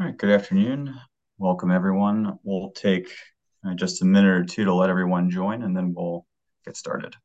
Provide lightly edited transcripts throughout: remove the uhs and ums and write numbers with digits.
All right, good afternoon. Welcome, everyone. We'll take just a minute or two to let everyone join, and then we'll get started.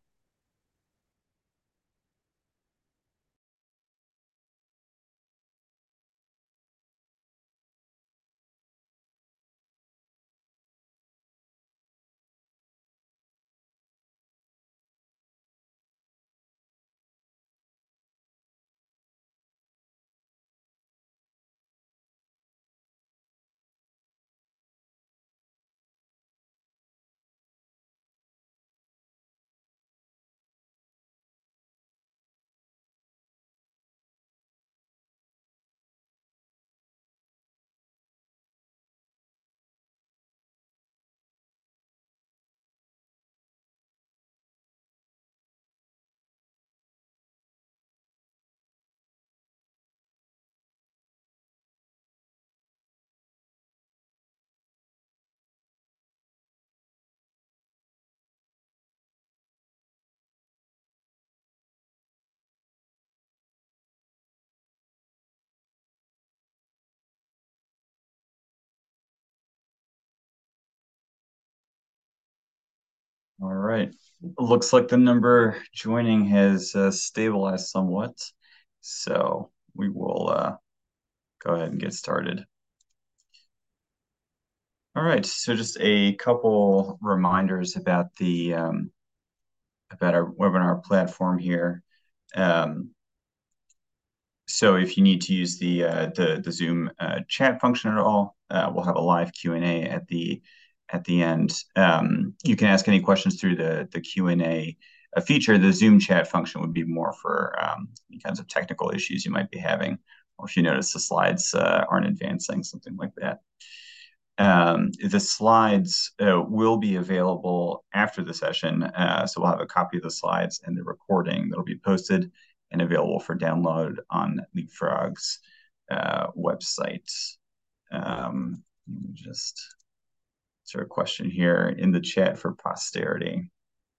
All right. Looks like the number joining has stabilized somewhat, so we will go ahead and get started. All right. So just a couple reminders about the about our webinar platform here. Um, So if you need to use the Zoom chat function at all, we'll have a live Q&A at the end. You can ask any questions through the Q&A feature. The Zoom chat function would be more for any kinds of technical issues you might be having, or if you notice the slides aren't advancing, something like that. The slides will be available after the session, so we'll have a copy of the slides and the recording that'll be posted and available for download on Leapfrog's website. Let me just answer a question here in the chat for posterity.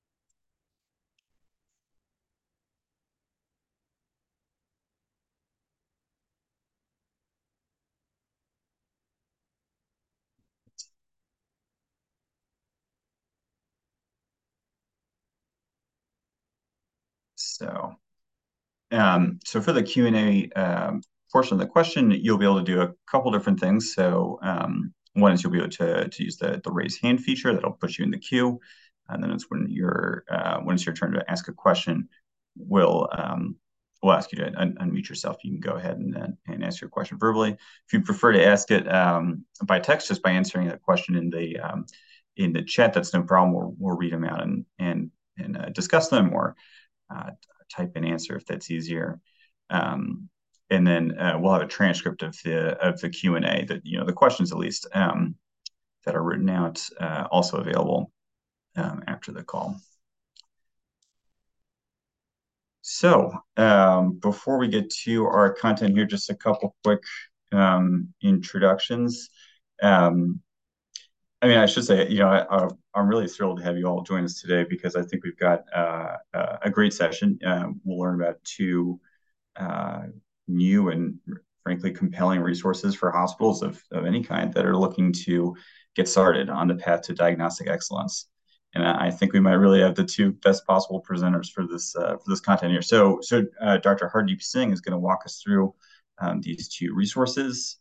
So, so for the Q&A portion of the question, you'll be able to do a couple different things. So one is you'll be able to use the raise hand feature that'll put you in the queue. And then it's when it's your turn to ask a question, we'll ask you to unmute yourself. You can go ahead and ask your question verbally. If you prefer to ask it by text, just by answering that question in the chat, that's no problem. We'll read them out and discuss them, or type an answer if that's easier. And then we'll have a transcript of the Q&A, that the questions at least, that are written out, also available after the call. So before we get to our content here, just a couple quick introductions. I should say, I'm really thrilled to have you all join us today, because I think we've got a great session. We'll learn about two new and frankly compelling resources for hospitals of any kind that are looking to get started on the path to diagnostic excellence. And I think we might really have the two best possible presenters for this content here. So Dr. Hardeep Singh is going to walk us through these two resources.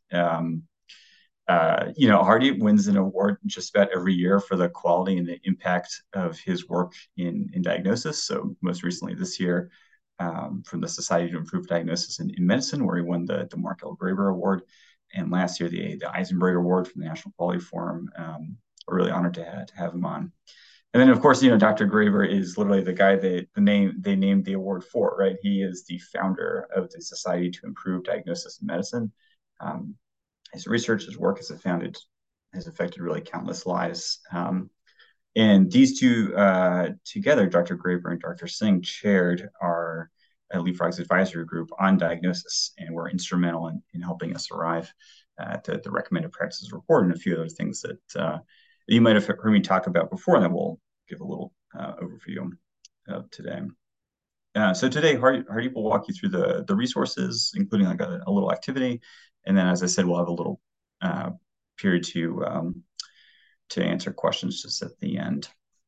Hardeep wins an award just about every year for the quality and the impact of his work in diagnosis. So most recently this year, from the Society to Improve Diagnosis in Medicine, where he won the Mark L. Graber Award, and last year the Eisenberg Award from the National Quality Forum. We're really honored to have him on. And then, of course, Dr. Graber is literally the guy they named the award for, right? He is the founder of the Society to Improve Diagnosis in Medicine. His research, his work has affected really countless lives. And these two together, Dr. Graber and Dr. Singh, chaired our Leapfrog's advisory group on diagnosis, and were instrumental in helping us arrive at the recommended practices report and a few other things that you might have heard me talk about before, and then we'll give a little overview of today. So today, Hardeep will walk you through the resources, including like a little activity. And then, as I said, we'll have a little period to answer questions just at the end.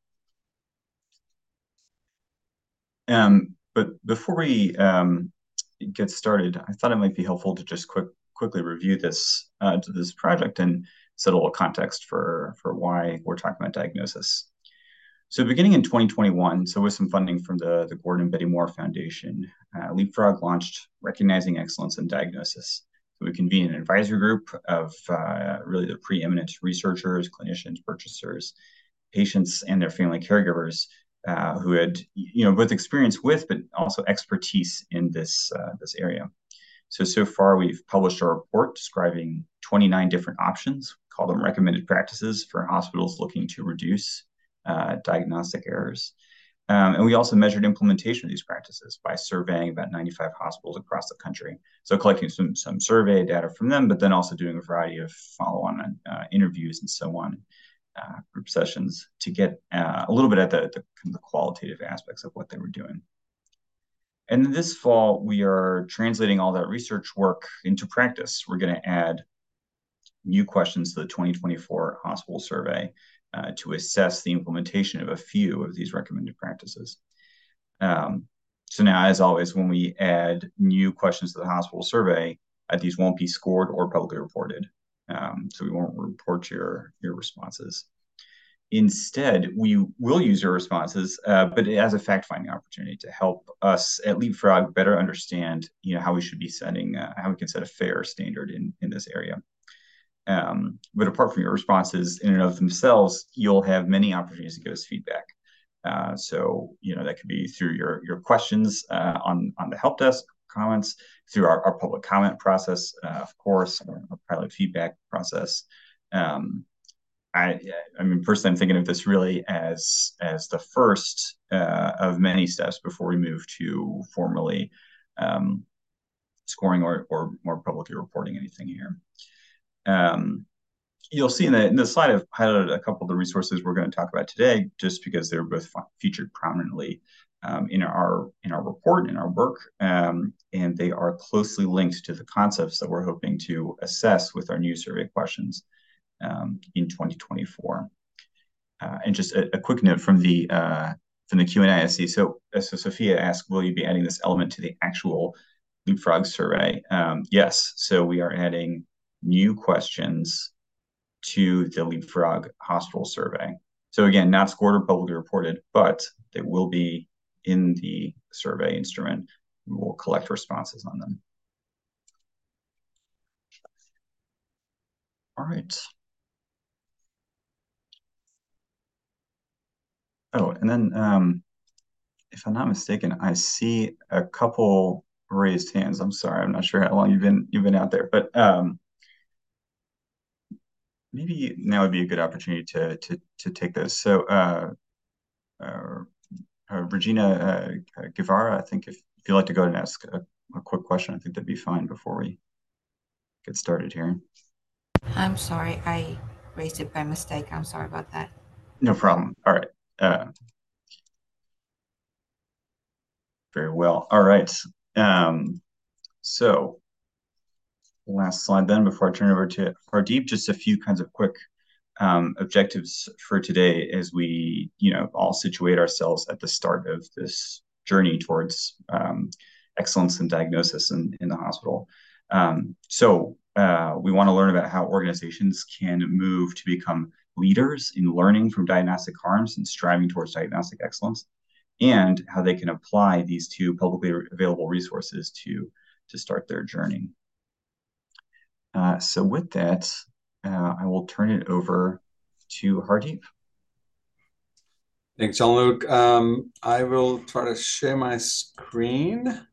But before we get started, I thought it might be helpful to just quickly review this project and set a little context for why we're talking about diagnosis. So beginning in 2021, so with some funding from the Gordon and Betty Moore Foundation, Leapfrog launched Recognizing Excellence in Diagnosis. So we convened an advisory group of really the preeminent researchers, clinicians, purchasers, patients, and their family caregivers who had both experience with but also expertise in this area. So far, we've published a report describing 29 different options, call them recommended practices for hospitals looking to reduce diagnostic errors. And we also measured implementation of these practices by surveying about 95 hospitals across the country. So collecting some survey data from them, but then also doing a variety of follow-on interviews and so on, group sessions to get a little bit at the qualitative aspects of what they were doing. And this fall, we are translating all that research work into practice. We're going to add new questions to the 2024 hospital survey to assess the implementation of a few of these recommended practices. So now, as always, when we add new questions to the hospital survey, these won't be scored or publicly reported. So we won't report your responses. Instead, we will use your responses, but as a fact-finding opportunity to help us at Leapfrog better understand, how we should be setting, how we can set a fair standard in this area. But apart from your responses in and of themselves, you'll have many opportunities to give us feedback. So, that could be through your questions on the help desk, comments, through our public comment process, of course, our pilot feedback process. I mean, personally, I'm thinking of this really as the first of many steps before we move to formally scoring or more publicly reporting anything here. You'll see in the slide I've highlighted a couple of the resources we're going to talk about today, just because they're both featured prominently in our report, in our work, and they are closely linked to the concepts that we're hoping to assess with our new survey questions in 2024. And just a quick note from the Q&A I see. So Sophia asked, will you be adding this element to the actual Leapfrog survey? Yes. So we are adding new questions to the Leapfrog hospital survey. So again, not scored or publicly reported, but they will be in the survey instrument. We will collect responses on them. All right. Oh, and then if I'm not mistaken, I see a couple raised hands. I'm sorry, I'm not sure how long you've been out there, but maybe now would be a good opportunity to take those. So Regina Guevara, I think if you'd like to go ahead and ask a quick question, I think that'd be fine before we get started here. I'm sorry, I raised it by mistake. I'm sorry about that. No problem. All right. Very well. All right. So last slide then before I turn it over to Hardeep, just a few kinds of quick objectives for today as we, all situate ourselves at the start of this journey towards excellence in diagnosis in the hospital. So we want to learn about how organizations can move to become leaders in learning from diagnostic harms and striving towards diagnostic excellence, and how they can apply these two publicly available resources to start their journey. So with that, I will turn it over to Hardeep. Thanks, Jean-Luc. I will try to share my screen.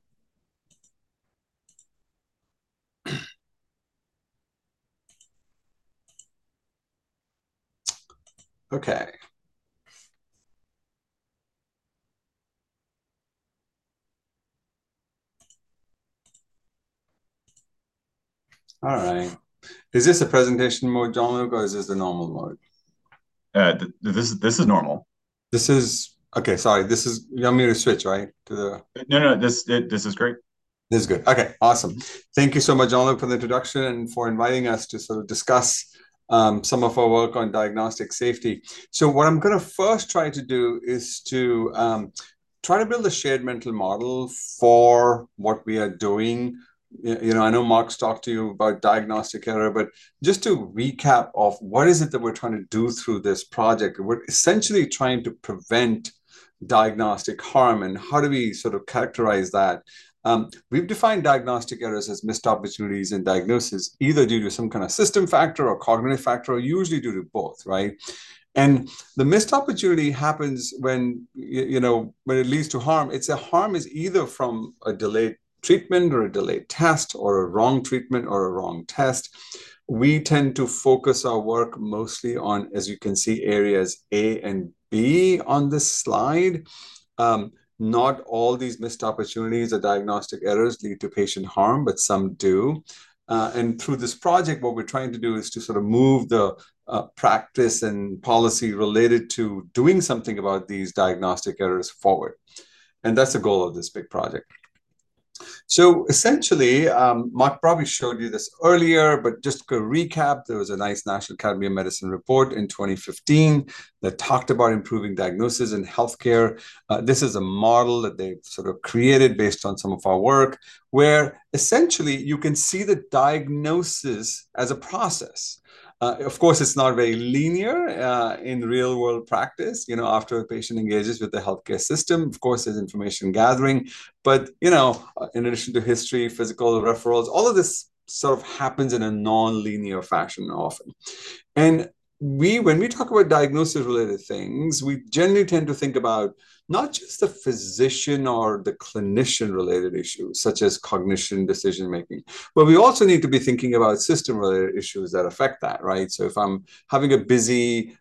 Okay. All right. Is this a presentation mode, Jean-Luc, or is this the normal mode? This is normal. This is okay. Sorry, this is you want me to switch right to the. No, this is great. This is good. Okay, awesome. Thank you so much, John, for the introduction and for inviting us to sort of discuss some of our work on diagnostic safety. So what I'm going to first try to do is to try to build a shared mental model for what we are doing. I know Mark's talked to you about diagnostic error, but just to recap of what is it that we're trying to do through this project, we're essentially trying to prevent diagnostic harm, and how do we sort of characterize that? We've defined diagnostic errors as missed opportunities in diagnosis, either due to some kind of system factor or cognitive factor, or usually due to both, right? And the missed opportunity happens when when it leads to harm. Harm is either from a delayed treatment or a delayed test or a wrong treatment or a wrong test. We tend to focus our work mostly on, as you can see, areas A and B on this slide. Not all these missed opportunities or diagnostic errors lead to patient harm, but some do. And through this project, what we're trying to do is to sort of move the practice and policy related to doing something about these diagnostic errors forward. And that's the goal of this big project. So essentially, Mark probably showed you this earlier, but just to recap, there was a nice National Academy of Medicine report in 2015 that talked about improving diagnosis in healthcare. This is a model that they've sort of created based on some of our work, where essentially you can see the diagnosis as a process. Of course, it's not very linear in real world practice. After a patient engages with the healthcare system, of course, there's information gathering. But, in addition to history, physical referrals, all of this sort of happens in a non-linear fashion often. And when we talk about diagnosis-related things, we generally tend to think about not just the physician or the clinician-related issues, such as cognition, decision-making, but we also need to be thinking about system-related issues that affect that, right? So if I'm having a busy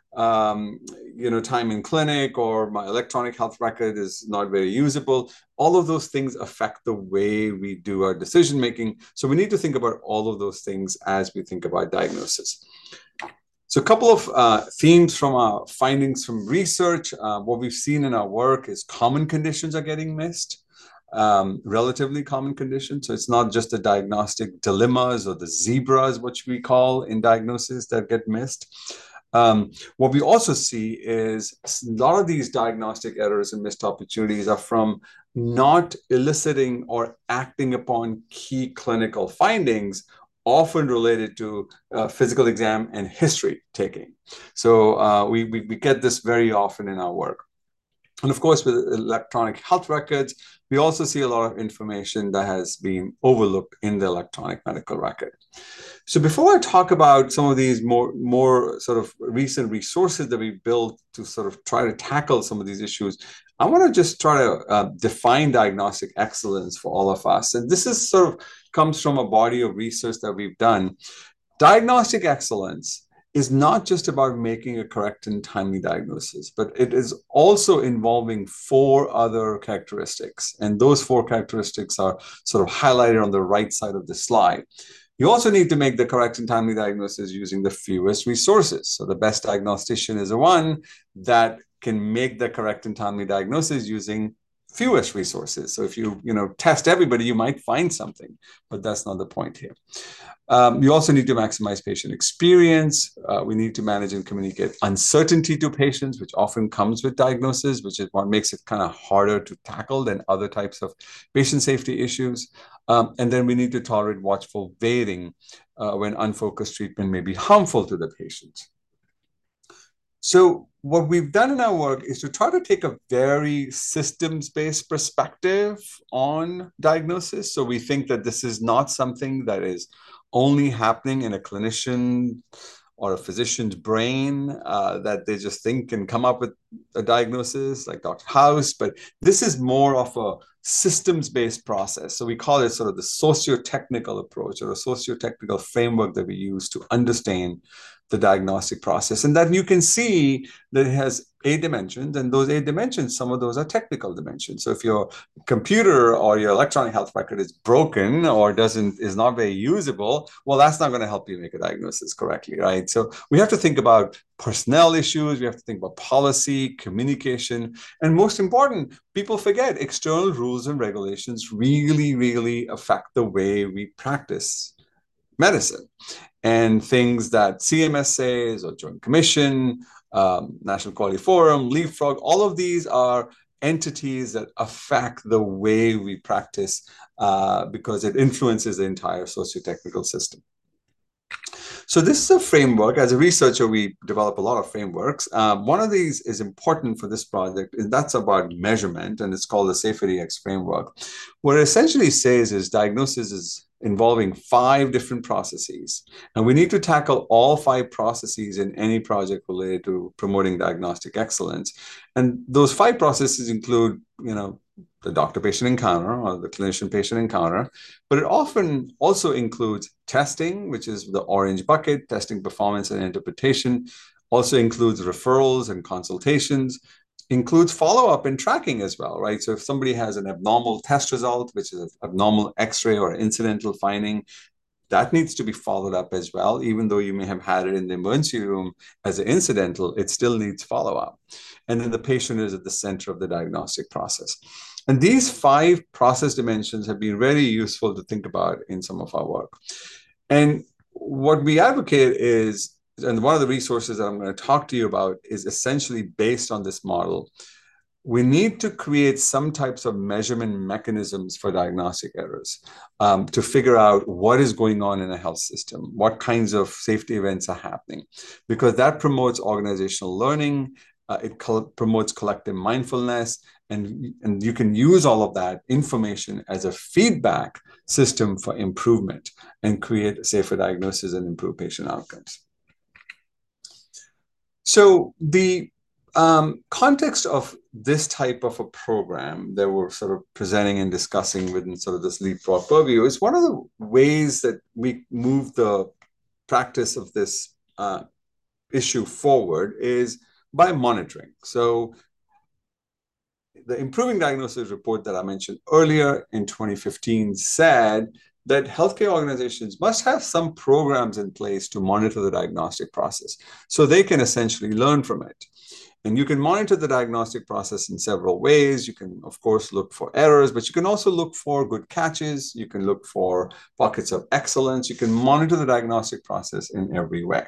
time in clinic, or my electronic health record is not very usable, all of those things affect the way we do our decision making. So we need to think about all of those things as we think about diagnosis. So a couple of themes from our findings from research. What we've seen in our work is common conditions are getting missed, relatively common conditions. So it's not just the diagnostic dilemmas or the zebras, which we call in diagnosis, that get missed. What we also see is a lot of these diagnostic errors and missed opportunities are from not eliciting or acting upon key clinical findings, often related to physical exam and history taking. So we get this very often in our work. And of course, with electronic health records, we also see a lot of information that has been overlooked in the electronic medical record. So before I talk about some of these more sort of recent resources that we built to sort of try to tackle some of these issues, I want to just try to define diagnostic excellence for all of us. And this is sort of comes from a body of research that we've done. Diagnostic excellence is not just about making a correct and timely diagnosis, but it is also involving 4 other characteristics. And those 4 characteristics are sort of highlighted on the right side of the slide. You also need to make the correct and timely diagnosis using the fewest resources. So the best diagnostician is the one that can make the correct and timely diagnosis using fewest resources. So if you test everybody, you might find something, but that's not the point here. You also need to maximize patient experience. We need to manage and communicate uncertainty to patients, which often comes with diagnosis, which is what makes it kind of harder to tackle than other types of patient safety issues. And then we need to tolerate watchful waiting when unfocused treatment may be harmful to the patient. So what we've done in our work is to try to take a very systems-based perspective on diagnosis. So we think that this is not something that is only happening in a clinician or a physician's brain, that they just think and come up with a diagnosis like Dr. House, but this is more of a systems-based process. So we call it sort of the socio-technical approach, or a socio-technical framework that we use to understand the diagnostic process. And that you can see that it has 8 dimensions, and those 8 dimensions, some of those are technical dimensions. So if your computer or your electronic health record is broken or is not very usable, well, that's not going to help you make a diagnosis correctly, right? So we have to think about personnel issues, we have to think about policy, communication, and most important, people forget external rules and regulations really, really affect the way we practice medicine. And things that CMS says or Joint Commission, National Quality Forum, Leapfrog, all of these are entities that affect the way we practice because it influences the entire socio-technical system. So this is a framework. As a researcher, we develop a lot of frameworks. One of these is important for this project, and that's about measurement, and it's called the SAFER-DX framework. What it essentially says is diagnosis is involving 5 different processes, and we need to tackle all 5 processes in any project related to promoting diagnostic excellence. And those 5 processes include, the doctor-patient encounter or the clinician-patient encounter, but it often also includes testing, which is the orange bucket, testing performance and interpretation, also includes referrals and consultations, includes follow-up and tracking as well, right? So if somebody has an abnormal test result, which is an abnormal X-ray or incidental finding, that needs to be followed up as well. Even though you may have had it in the emergency room as an incidental, it still needs follow-up. And then the patient is at the center of the diagnostic process. And these 5 process dimensions have been very useful to think about in some of our work. And what we advocate is, and one of the resources that I'm going to talk to you about is essentially based on this model. We need to create some types of measurement mechanisms for diagnostic errors to figure out what is going on in a health system, what kinds of safety events are happening, because that promotes organizational learning, it promotes collective mindfulness, and you can use all of that information as a feedback system for improvement and create safer diagnosis and improve patient outcomes. So the context of this type of a program that we're sort of presenting and discussing within sort of this Leapfrog purview is one of the ways that we move the practice of this issue forward is by monitoring. So the Improving Diagnosis report that I mentioned earlier in 2015 said that healthcare organizations must have some programs in place to monitor the diagnostic process so they can essentially learn from it. And you can monitor the diagnostic process in several ways. You can, of course, look for errors, but you can also look for good catches. You can look for pockets of excellence. You can monitor the diagnostic process in every way.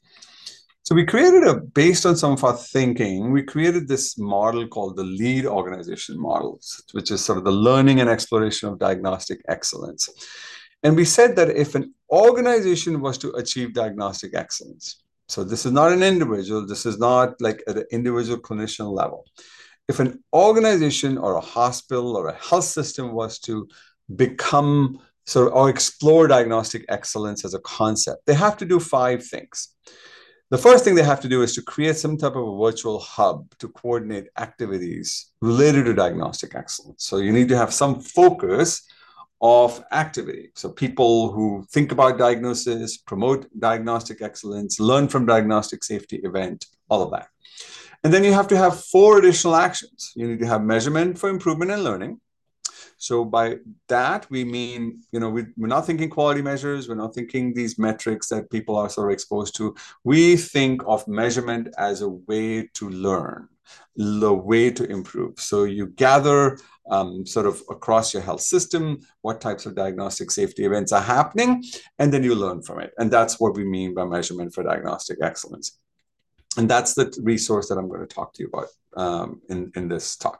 So we created based on some of our thinking, we created this model called the lead organization model, which is sort of the learning and exploration of diagnostic excellence. And we said that if an organization was to achieve diagnostic excellence, so this is not an individual, this is not like at an individual clinician level. If an organization or a hospital or a health system was to become or explore diagnostic excellence as a concept, they have to do 5 things. The first thing they have to do is to create some type of a virtual hub to coordinate activities related to diagnostic excellence. So you need to have some focus of activity. So people who think about diagnosis, promote diagnostic excellence, learn from diagnostic safety event, all of that. And then you have to have 4 additional actions. You need to have measurement for improvement and learning. So by that, we mean, we're not thinking quality measures. We're not thinking these metrics that people are sort of exposed to. We think of measurement as a way to learn, the way to improve. So you gather sort of across your health system, what types of diagnostic safety events are happening, and then you learn from it. And that's what we mean by measurement for diagnostic excellence. And that's the resource that I'm going to talk to you about in this talk.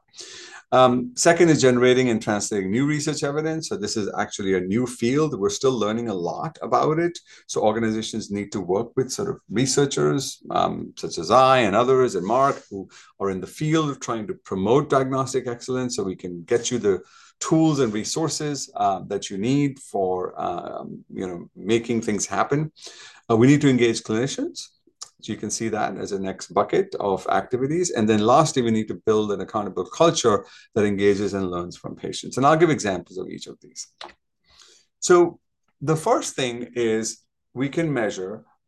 Second is generating and translating new research evidence. So this is actually a new field. We're still learning a lot about it. So organizations need to work with sort of researchers such as I and others and Mark who are in the field of trying to promote diagnostic excellence so we can get you the tools and resources that you need for making things happen. We need to engage clinicians. So you can see that as a next bucket of activities. And then lastly, we need to build an accountable culture that engages and learns from patients. And I'll give examples of each of these. So the first thing is we can measure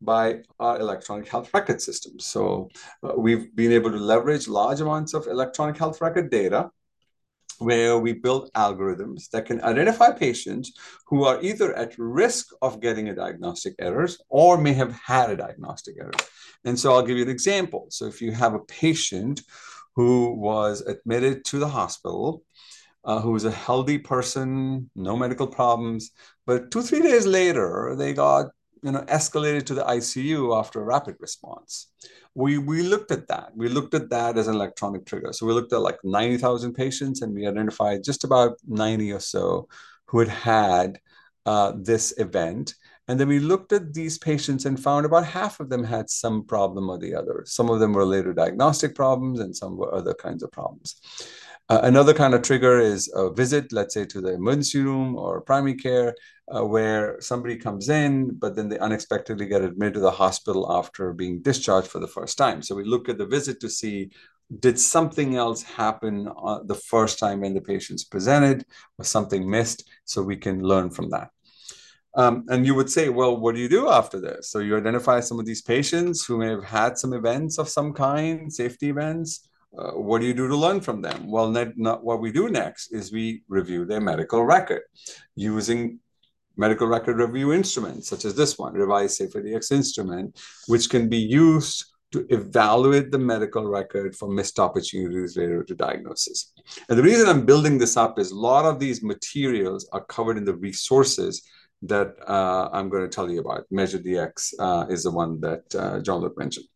by our electronic health record system. So we've been able to leverage large amounts of electronic health record data where we build algorithms that can identify patients who are either at risk of getting a diagnostic error or may have had a diagnostic error. And so I'll give you an example. So if you have a patient who was admitted to the hospital, who was a healthy person, no medical problems, but 2-3 days later, they got escalated to the ICU after a rapid response. We looked at that. We looked at that as an electronic trigger. So we looked at like 90,000 patients, and we identified just about 90 or so who had this event. And then we looked at these patients and found about half of them had some problem or the other. Some of them were later diagnostic problems, and some were other kinds of problems. Another kind of trigger is a visit, let's say, to the emergency room or primary care, where somebody comes in, but then they unexpectedly get admitted to the hospital after being discharged for the first time. So we look at the visit to see, did something else happen the first time when the patients presented, or something missed, so we can learn from that. And you would say, well, what do you do after this? So you identify some of these patients who may have had some events of some kind, safety events. What do you do to learn from them? Well, what we do next is we review their medical record using medical record review instruments, such as this one, Revise SaferDX instrument, which can be used to evaluate the medical record for missed opportunities related to diagnosis. And the reason I'm building this up is a lot of these materials are covered in the resources that I'm going to tell you about. MeasureDX is the one that Jean-Luc mentioned.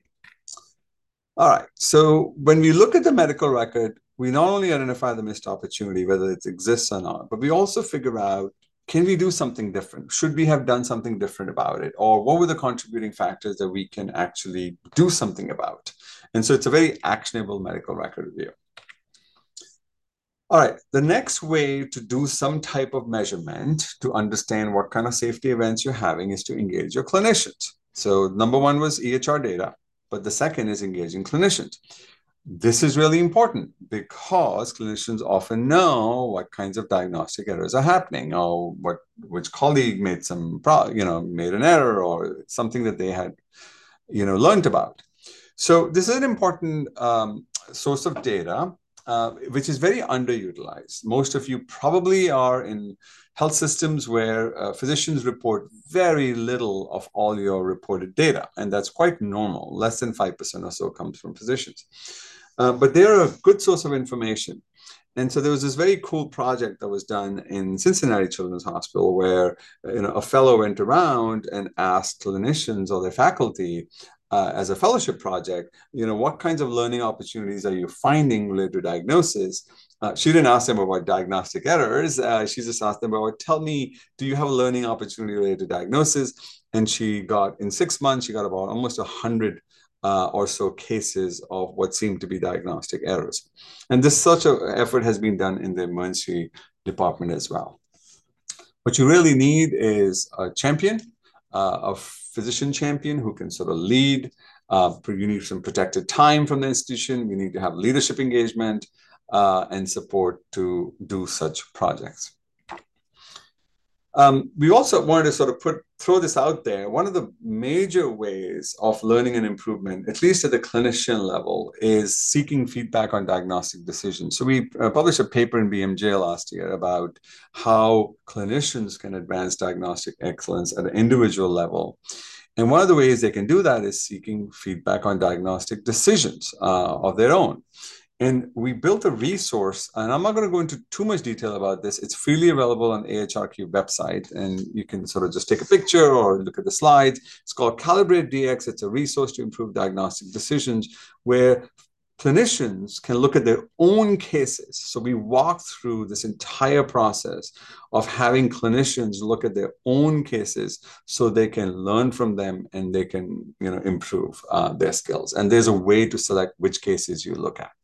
All right, so when we look at the medical record, we not only identify the missed opportunity, whether it exists or not, but we also figure out, can we do something different? Should we have done something different about it? Or what were the contributing factors that we can actually do something about? And so it's a very actionable medical record review. All right, the next way to do some type of measurement to understand what kind of safety events you're having is to engage your clinicians. So number one was EHR data, but the second is engaging clinicians. This is really important because clinicians often know what kinds of diagnostic errors are happening, or which colleague made made an error, or something that they had learned about. So this is an important source of data, which is very underutilized. Most of you probably are in health systems where physicians report very little of all your reported data, and that's quite normal. Less than 5% or so comes from physicians. But they're a good source of information. And so there was this very cool project that was done in Cincinnati Children's Hospital where a fellow went around and asked clinicians or their faculty as a fellowship project, what kinds of learning opportunities are you finding related to diagnosis? She didn't ask them about diagnostic errors. She just asked them about, tell me, do you have a learning opportunity related to diagnosis? And in 6 months, she got about almost 100 or so cases of what seemed to be diagnostic errors. And such an effort has been done in the emergency department as well. What you really need is a champion, a physician champion who can sort of lead. You need some protected time from the institution. You need to have leadership engagement and support to do such projects. We also wanted to sort of throw this out there. One of the major ways of learning and improvement, at least at the clinician level, is seeking feedback on diagnostic decisions. So we published a paper in BMJ last year about how clinicians can advance diagnostic excellence at an individual level. And one of the ways they can do that is seeking feedback on diagnostic decisions of their own. And we built a resource, and I'm not going to go into too much detail about this. It's freely available on AHRQ website, and you can sort of just take a picture or look at the slides. It's called Calibrate DX. It's a resource to improve diagnostic decisions where clinicians can look at their own cases. So we walk through this entire process of having clinicians look at their own cases so they can learn from them and they can improve their skills. And there's a way to select which cases you look at.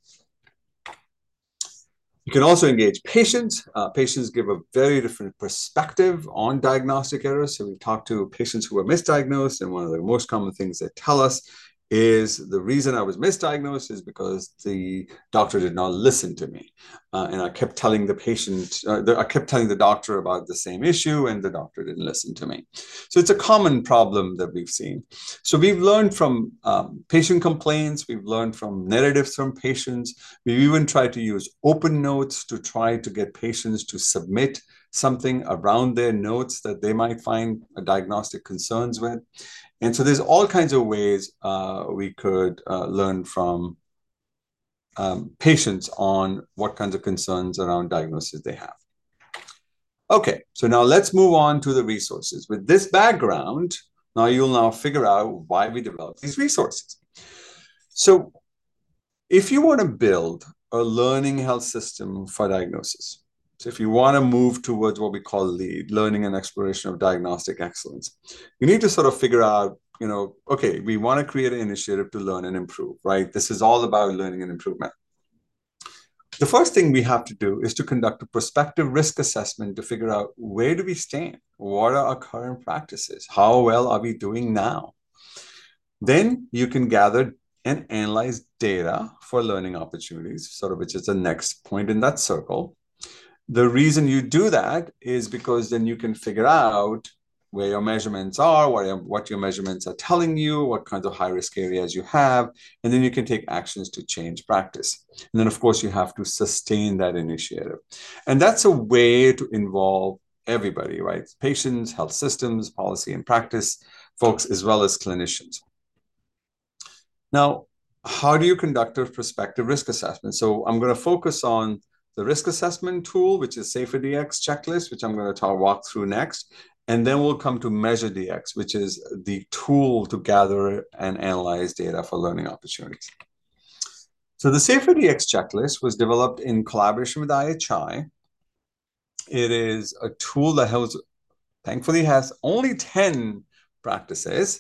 You can also engage patients. Patients give a very different perspective on diagnostic errors. So we've talked to patients who are misdiagnosed, and one of the most common things they tell us is the reason I was misdiagnosed is because the doctor did not listen to me. And I kept telling the patient, I kept telling the doctor about the same issue, and the doctor didn't listen to me. So it's a common problem that we've seen. So we've learned from patient complaints, we've learned from narratives from patients. We've even tried to use open notes to try to get patients to submit something around their notes that they might find diagnostic concerns with. And so there's all kinds of ways we could learn from patients on what kinds of concerns around diagnosis they have. Okay, so now let's move on to the resources. With this background, you'll now figure out why we developed these resources. So if you want to build a learning health system for diagnosis, so if you want to move towards what we call LEAD, learning and exploration of diagnostic excellence, you need to sort of figure out, okay, we want to create an initiative to learn and improve, right? This is all about learning and improvement. The first thing we have to do is to conduct a prospective risk assessment to figure out where do we stand? What are our current practices? How well are we doing now? Then you can gather and analyze data for learning opportunities, sort of which is the next point in that circle. The reason you do that is because then you can figure out where your measurements are, what your measurements are telling you, what kinds of high-risk areas you have, and then you can take actions to change practice. And then, of course, you have to sustain that initiative. And that's a way to involve everybody, right? Patients, health systems, policy and practice folks, as well as clinicians. Now, how do you conduct a prospective risk assessment? So I'm going to focus on the risk assessment tool, which is SAFER-DX checklist, which I'm going to walk through next. And then we'll come to MeasureDX, which is the tool to gather and analyze data for learning opportunities. So the SAFER-DX checklist was developed in collaboration with IHI. It is a tool that thankfully has only 10 practices.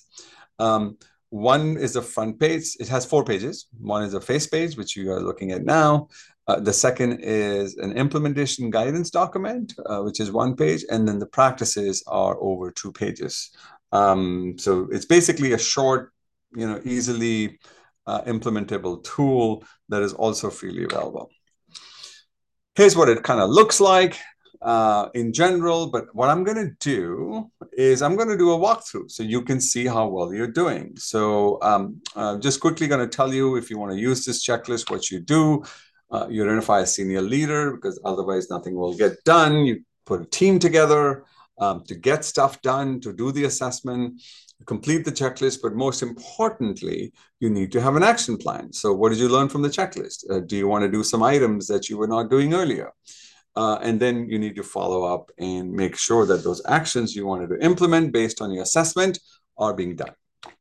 One is a front page. It has 4 pages. One is a face page, which you are looking at now. The second is an implementation guidance document, which is 1 page. And then the practices are over 2 pages. So it's basically a short, easily implementable tool that is also freely available. Here's what it kind of looks like in general, but what I'm going to do is I'm going to do a walkthrough so you can see how well you're doing. So just quickly going to tell you, if you want to use this checklist, what you do. You identify a senior leader, because otherwise nothing will get done. You put a team together to get stuff done, to do the assessment, complete the checklist, but most importantly, you need to have an action plan. So what did you learn from the checklist? Do you want to do some items that you were not doing earlier? And then you need to follow up and make sure that those actions you wanted to implement based on your assessment are being done.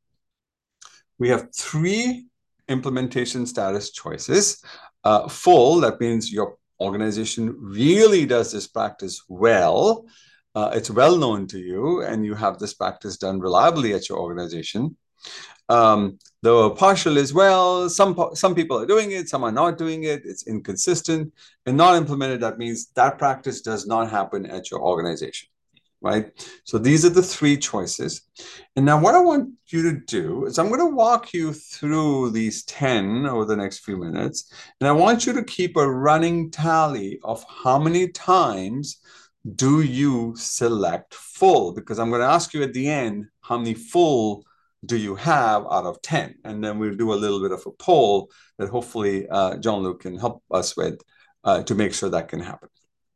We have 3 implementation status choices. Full, that means your organization really does this practice well. It's well known to you, and you have this practice done reliably at your organization. The partial is, well, some people are doing it, some are not doing it, it's inconsistent. And not implemented, that means that practice does not happen at your organization, right? So these are the 3 choices. And now what I want you to do is I'm going to walk you through these 10 over the next few minutes. And I want you to keep a running tally of how many times do you select full, because I'm going to ask you at the end, how many full do you have out of 10? And then we'll do a little bit of a poll that hopefully Jean-Luc can help us with to make sure that can happen.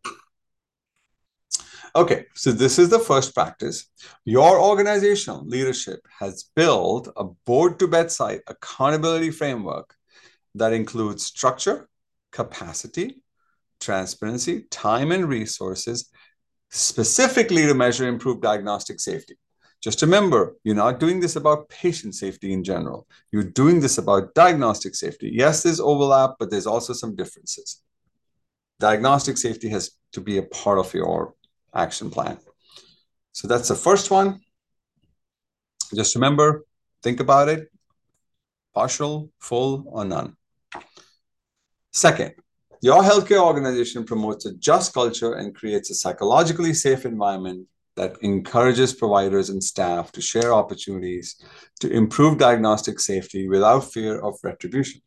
Okay, so this is the first practice. Your organizational leadership has built a board-to-bedside accountability framework that includes structure, capacity, transparency, time, and resources, specifically to measure improved diagnostic safety. Just remember, you're not doing this about patient safety in general. You're doing this about diagnostic safety. Yes, there's overlap, but there's also some differences. Diagnostic safety has to be a part of your action plan. So that's the first one. Just remember, think about it, partial, full, or none. Second, your healthcare organization promotes a just culture and creates a psychologically safe environment that encourages providers and staff to share opportunities to improve diagnostic safety without fear of retribution.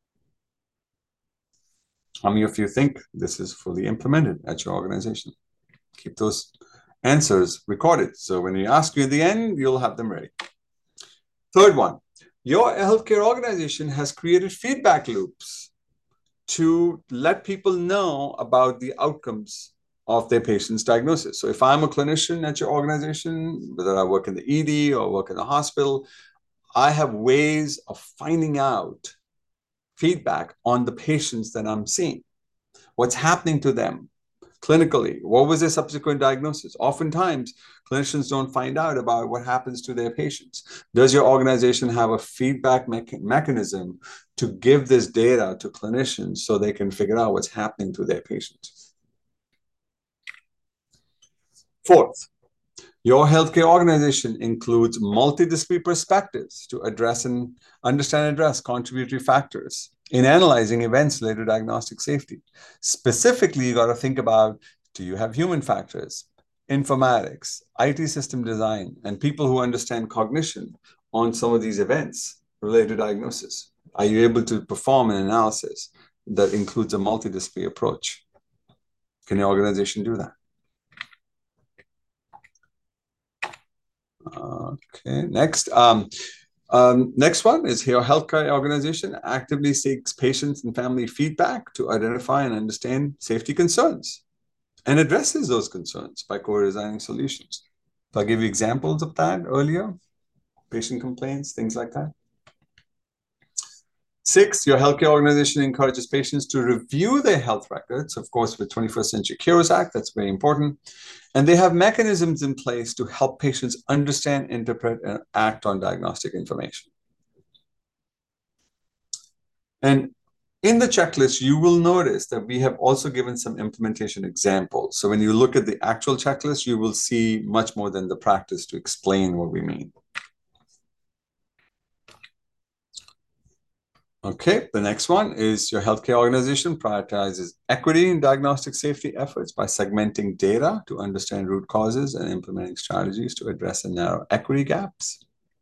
How many of you think this is fully implemented at your organization? Keep those answers recorded. So when we ask you at the end, you'll have them ready. Third one, your healthcare organization has created feedback loops to let people know about the outcomes of their patient's diagnosis. So if I'm a clinician at your organization, whether I work in the ED or work in the hospital, I have ways of finding out feedback on the patients that I'm seeing. What's happening to them clinically? What was their subsequent diagnosis? Oftentimes, clinicians don't find out about what happens to their patients. Does your organization have a feedback mechanism to give this data to clinicians so they can figure out what's happening to their patients? Fourth, your healthcare organization includes multidisciplinary perspectives to address and address contributory factors in analyzing events related to diagnostic safety. Specifically, you got to think about, do you have human factors, informatics, IT system design, and people who understand cognition on some of these events related to diagnosis? Are you able to perform an analysis that includes a multidisciplinary approach? Can your organization do that? Okay, next. Next one is your healthcare organization actively seeks patients and family feedback to identify and understand safety concerns and addresses those concerns by co-designing solutions. So I'll give you examples of that earlier, patient complaints, things like that. 6, your healthcare organization encourages patients to review their health records, of course, with 21st Century Cures Act, that's very important. And they have mechanisms in place to help patients understand, interpret, and act on diagnostic information. And in the checklist, you will notice that we have also given some implementation examples. So when you look at the actual checklist, you will see much more than the practice to explain what we mean. Okay, the next one is your healthcare organization prioritizes equity in diagnostic safety efforts by segmenting data to understand root causes and implementing strategies to address and narrow equity gaps.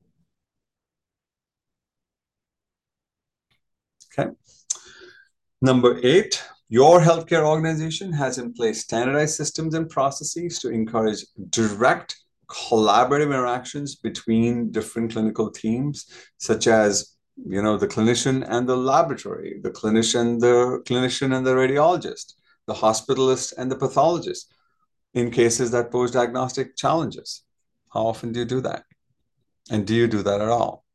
Okay. Number 8, your healthcare organization has in place standardized systems and processes to encourage direct collaborative interactions between different clinical teams, such as the clinician and the laboratory, the clinician and the radiologist, the hospitalist and the pathologist, in cases that pose diagnostic challenges. How often do you do that? And do you do that at all?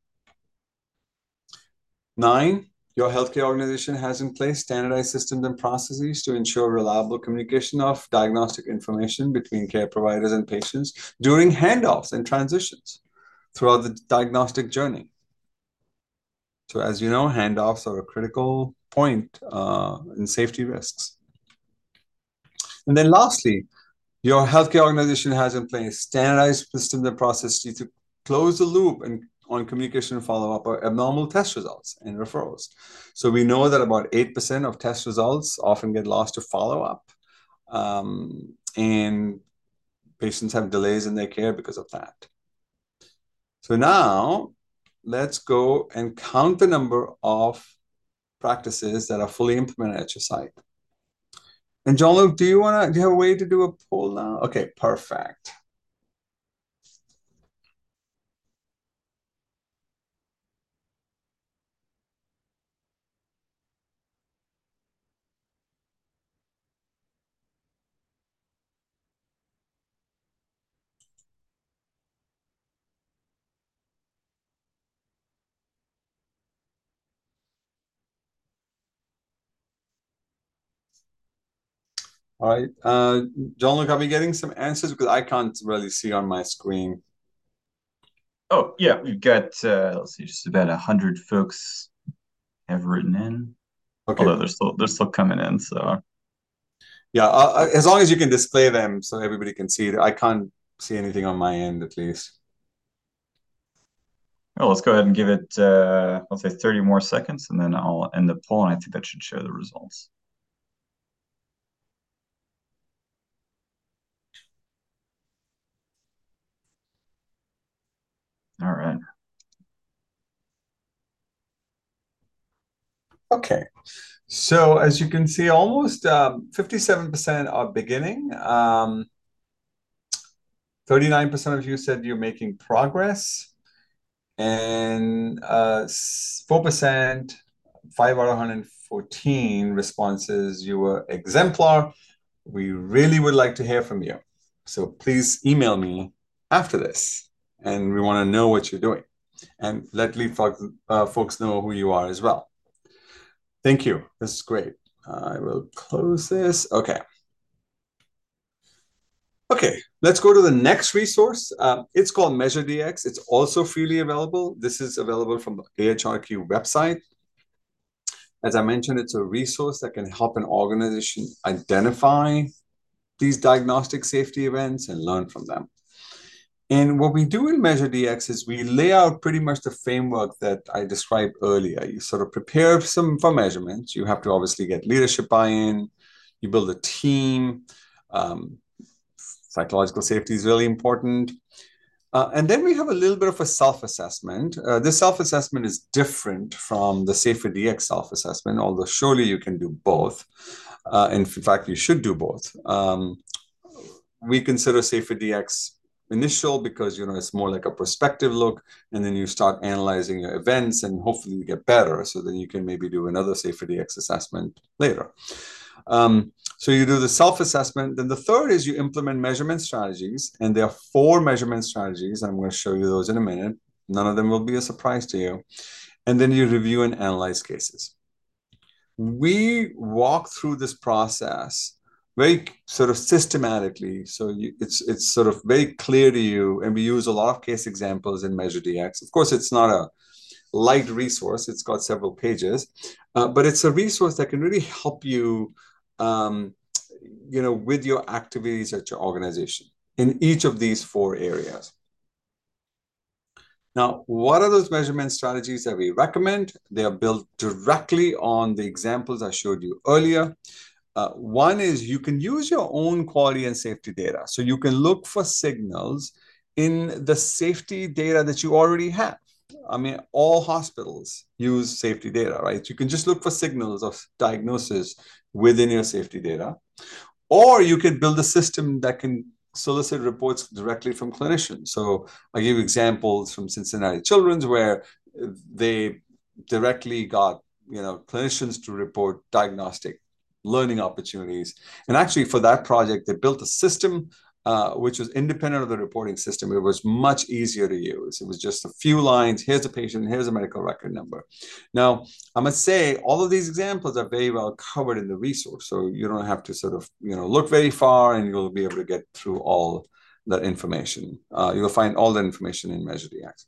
9, your healthcare organization has in place standardized systems and processes to ensure reliable communication of diagnostic information between care providers and patients during handoffs and transitions throughout the diagnostic journey. So as you know, handoffs are a critical point in safety risks. And then lastly, your healthcare organization has in place standardized systems and processes to close the loop and on communication and follow-up of abnormal test results and referrals. So we know that about 8% of test results often get lost to follow-up, and patients have delays in their care because of that. So now, let's go and count the number of practices that are fully implemented at your site. And John Luke, do you have a way to do a poll now? Okay, perfect. All right, John Luke, are we getting some answers? Because I can't really see on my screen. Oh, yeah, we've got, let's see, just about 100 folks have written in. Okay. Although they're still coming in, so. Yeah, as long as you can display them so everybody can see it. I can't see anything on my end, at least. Well, let's go ahead and give it, let's say 30 more seconds, and then I'll end the poll, and I think that should show the results. All right. Okay. So as you can see, almost 57% are beginning. 39% of you said you're making progress. And 4%, 5 out of 114 responses, you were exemplar. We really would like to hear from you. So please email me after this. And we want to know what you're doing. And let lead folks know who you are as well. Thank you. This is great. I will close this. Okay. Okay, let's go to the next resource. It's called MeasureDX. It's also freely available. This is available from the AHRQ website. As I mentioned, it's a resource that can help an organization identify these diagnostic safety events and learn from them. And what we do in MeasureDX is we lay out pretty much the framework that I described earlier. You sort of prepare for measurements. You have to obviously get leadership buy-in. You build a team. Psychological safety is really important. And then we have a little bit of a self-assessment. This self-assessment is different from the SaferDX self-assessment, although surely you can do both. In fact, you should do both. We consider SaferDX initial because it's more like a prospective look, and then you start analyzing your events, and hopefully you get better, so then you can maybe do another SaferDX assessment later. So you do the self-assessment. Then the third is you implement measurement strategies, and there are 4 measurement strategies. I'm going to show you those in a minute. None of them will be a surprise to you. And then you review and analyze cases. We walk through this process very sort of systematically, so it's sort of very clear to you, and we use a lot of case examples in MeasureDX. Of course, it's not a light resource. It's got several pages, but it's a resource that can really help you with your activities at your organization in each of these 4 areas. Now, what are those measurement strategies that we recommend? They are built directly on the examples I showed you earlier. One is you can use your own quality and safety data. So you can look for signals in the safety data that you already have. I mean, all hospitals use safety data, right? You can just look for signals of diagnosis within your safety data. Or you can build a system that can solicit reports directly from clinicians. So I give examples from Cincinnati Children's where they directly got clinicians to report diagnostic learning opportunities. And actually for that project, they built a system which was independent of the reporting system. It was much easier to use. It was just a few lines. Here's a patient. Here's a medical record number. Now, I must say, all of these examples are very well covered in the resource. So you don't have to sort of, look very far, and you'll be able to get through all that information. You'll find all that information in MeasureDX.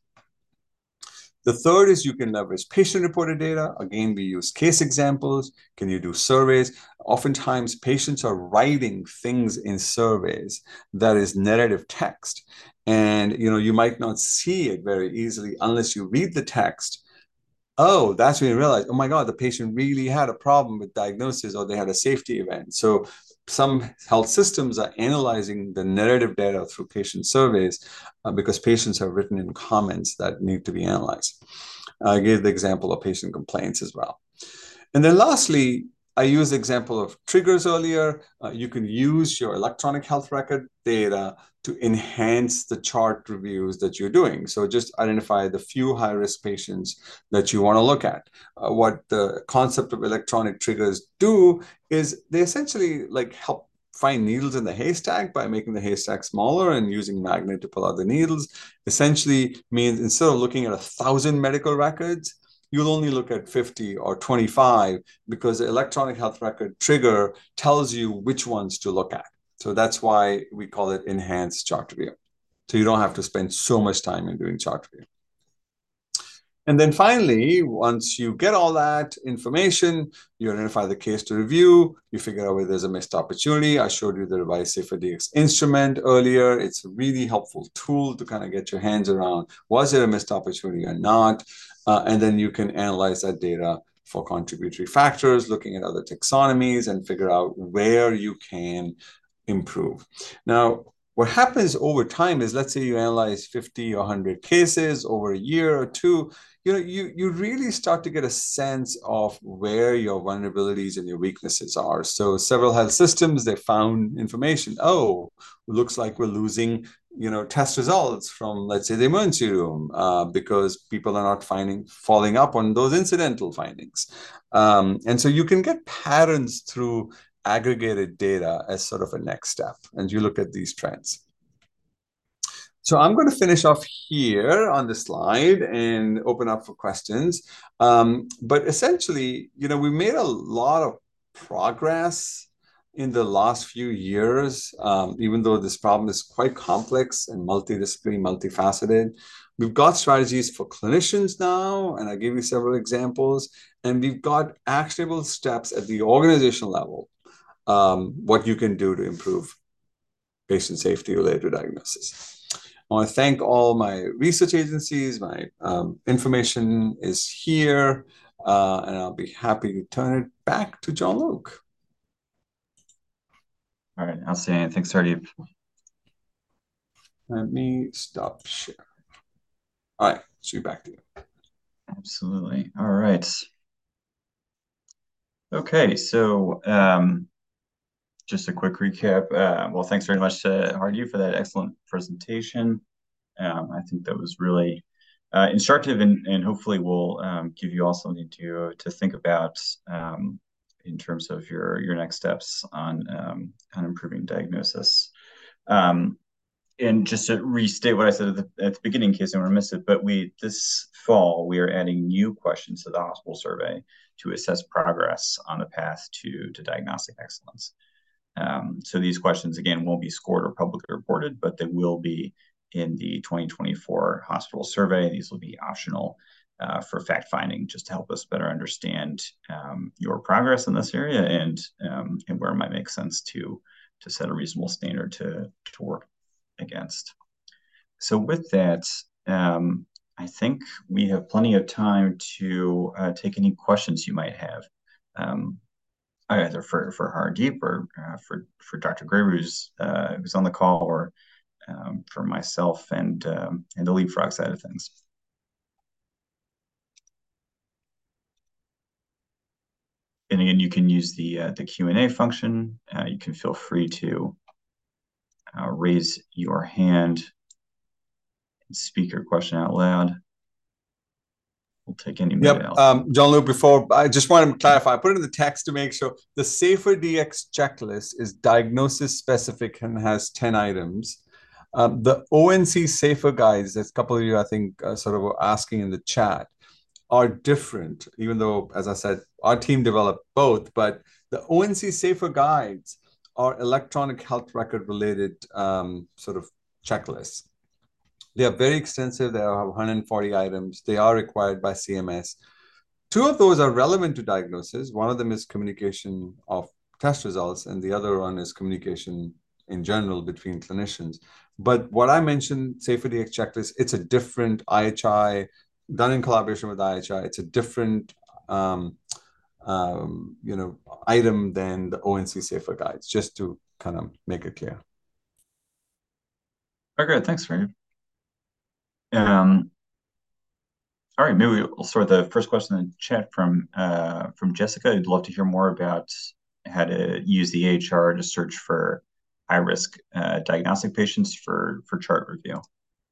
The third is you can leverage patient-reported data. Again, we use case examples. Can you do surveys? Oftentimes, patients are writing things in surveys that is narrative text. And, you might not see it very easily unless you read the text. Oh, that's when you realize, oh my God, the patient really had a problem with diagnosis, or they had a safety event. So some health systems are analyzing the narrative data through patient surveys because patients have written in comments that need to be analyzed. I gave the example of patient complaints as well. And then lastly, I used the example of triggers earlier. You can use your electronic health record data to enhance the chart reviews that you're doing. So just identify the few high-risk patients that you want to look at. What the concept of electronic triggers do is they essentially help find needles in the haystack by making the haystack smaller and using magnet to pull out the needles. Essentially means instead of looking at 1,000 medical records, you'll only look at 50 or 25 because the electronic health record trigger tells you which ones to look at. So that's why we call it enhanced chart review. So you don't have to spend so much time in doing chart review. And then finally, once you get all that information, you identify the case to review, you figure out whether there's a missed opportunity. I showed you the revised SaferDX instrument earlier. It's a really helpful tool to kind of get your hands around, was it a missed opportunity or not? And then you can analyze that data for contributory factors, looking at other taxonomies, and figure out where you can improve. Now, What happens over time is, let's say you analyze 50 or 100 cases over a year or two, you really start to get a sense of where your vulnerabilities and your weaknesses are. So several health systems, they found information. Oh, looks like we're losing, test results from, let's say, the emergency room because people are not following up on those incidental findings. And so you can get patterns through aggregated data as sort of a next step, and you look at these trends. So I'm going to finish off here on the slide and open up for questions. But essentially, we made a lot of progress in the last few years, even though this problem is quite complex and multidisciplinary, multifaceted. We've got strategies for clinicians now, and I gave you several examples, and we've got actionable steps at the organizational level, what you can do to improve patient safety related to diagnosis. I want to thank all my research agencies. My information is here, and I'll be happy to turn it back to Jean-Luc. All right, outstanding. Thanks, Hardeep. Let me stop share. All right, see you back to you. Absolutely. All right. Okay, so just a quick recap. Well, thanks very much to Hardeep for that excellent presentation. I think that was really instructive, and hopefully will give you all something to think about in terms of your next steps on improving diagnosis. And just to restate what I said at the beginning, in case anyone missed it, but this fall we are adding new questions to the hospital survey to assess progress on the path to diagnostic excellence. So these questions, again, won't be scored or publicly reported, but they will be in the 2024 hospital survey. These will be optional for fact finding, just to help us better understand your progress in this area and where it might make sense to set a reasonable standard to work against. So with that, I think we have plenty of time to take any questions you might have, either for Hardeep or for Dr. Graber, who's on the call, or for myself and the Leapfrog side of things. And again, you can use the Q&A function. You can feel free to raise your hand and speak your question out loud. We'll take any minute else. Jean-Luc, before, I just want to clarify, I put it in the text to make sure the SAFER-Dx checklist is diagnosis specific and has 10 items. The ONC SAFER guides, there's a couple of you, I think, sort of were asking in the chat, are different, even though, as I said, our team developed both, but the ONC SAFER guides are electronic health record related sort of checklists. They are very extensive. They have 140 items. They are required by CMS. 2 of those are relevant to diagnosis. One of them is communication of test results, and the other one is communication in general between clinicians. But what I mentioned, SAFER-Dx checklist, it's a different IHI, done in collaboration with IHI. It's a different item than the ONC SAFER guides, just to kind of make it clear. Okay, thanks, Hardeep. All right, maybe we'll start the first question in the chat from Jessica. I'd love to hear more about how to use the EHR to search for high-risk diagnostic patients for chart review.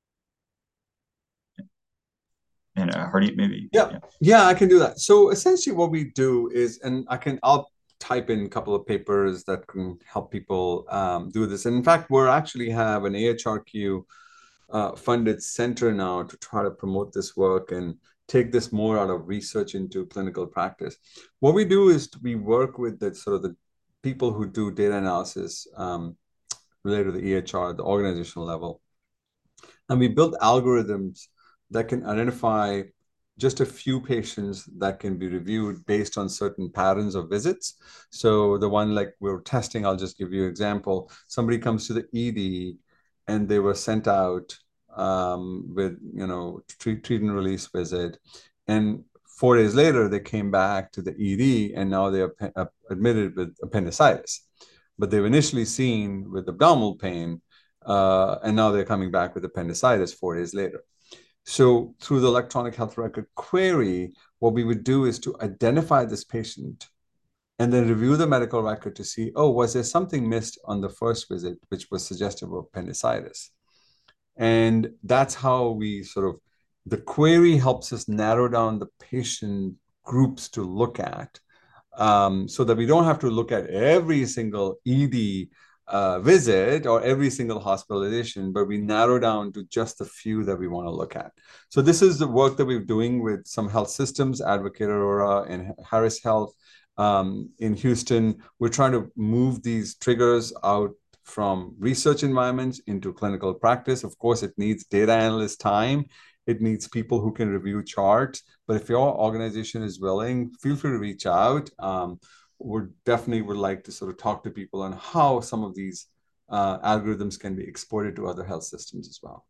And Hardeep, maybe. Yeah, I can do that. So essentially what we do is, and I'll type in a couple of papers that can help people do this. And in fact, we actually have an AHRQ funded center now to try to promote this work and take this more out of research into clinical practice. What we do is we work with the people who do data analysis related to the EHR at the organizational level. And we build algorithms that can identify just a few patients that can be reviewed based on certain patterns of visits. So the one like we're testing, I'll just give you an example. Somebody comes to the ED and they were sent out with, treat and release visit. And 4 days later, they came back to the ED and now they're admitted with appendicitis. But they were initially seen with abdominal pain. and now they're coming back with appendicitis 4 days later. So through the electronic health record query, what we would do is to identify this patient and then review the medical record to see, oh, was there something missed on the first visit, which was suggestive of appendicitis? And that's how we the query helps us narrow down the patient groups to look at, so that we don't have to look at every single ED visit or every single hospitalization, but we narrow down to just the few that we want to look at. So this is the work that we're doing with some health systems, Advocate Aurora and Harris Health in Houston. We're trying to move these triggers out from research environments into clinical practice. Of course, it needs data analyst time. It needs people who can review charts. But if your organization is willing, feel free to reach out. We definitely would like to talk to people on how some of these algorithms can be exported to other health systems as well.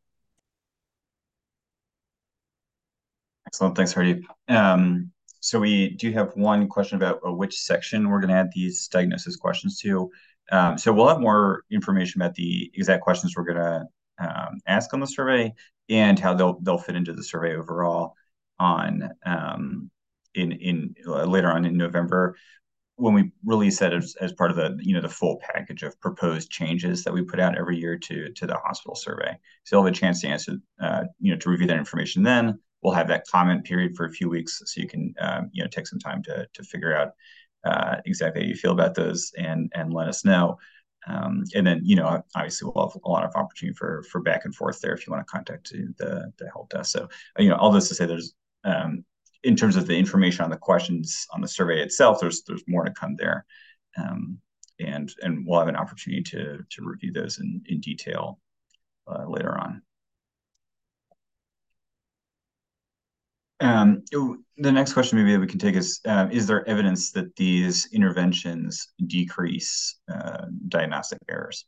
Excellent. Thanks, Hardeep. So we do have one question about which section we're going to add these diagnosis questions to. So we'll have more information about the exact questions we're going to ask on the survey and how they'll fit into the survey overall on later on in November, when we release that as part of the full package of proposed changes that we put out every year to the hospital survey. So you'll have a chance to answer to review that information then. We'll have that comment period for a few weeks, so you can take some time to figure out exactly how you feel about those and let us know. And then obviously we'll have a lot of opportunity for back and forth there if you want to contact the help desk. So all this to say, there's in terms of the information on the questions on the survey itself, there's more to come there, and we'll have an opportunity to review those in detail later on. The next question maybe that we can take is there evidence that these interventions decrease diagnostic errors?